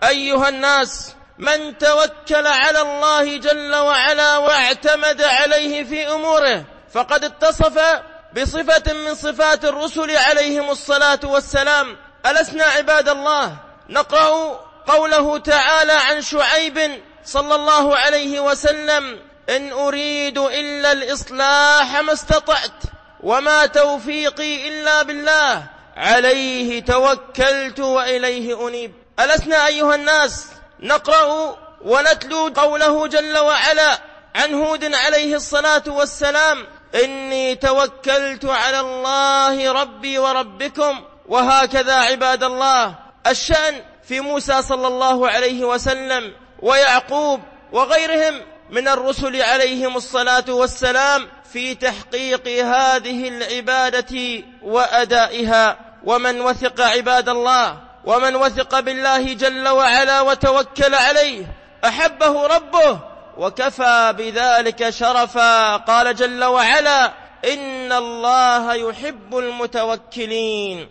أيها الناس، من توكل على الله جل وعلا واعتمد عليه في أموره فقد اتصف بصفة من صفات الرسل عليهم الصلاة والسلام. ألسنا عباد الله نقرأ قوله تعالى عن شعيب صلى الله عليه وسلم: إن أريد إلا الإصلاح ما استطعت وما توفيقي إلا بالله عليه توكلت وإليه أنيب. ألسنا أيها الناس نقرأ ونتلو قوله جل وعلا عن هود عليه الصلاة والسلام: إني توكلت على الله ربي وربكم. وهكذا عباد الله الشأن في موسى صلى الله عليه وسلم ويعقوب وغيرهم من الرسل عليهم الصلاة والسلام في تحقيق هذه العبادة وأدائها. ومن وثق عباد الله، ومن وثق بالله جل وعلا وتوكل عليه أحبه ربه وكفى بذلك شرفا. قال جل وعلا: إن الله يحب المتوكلين.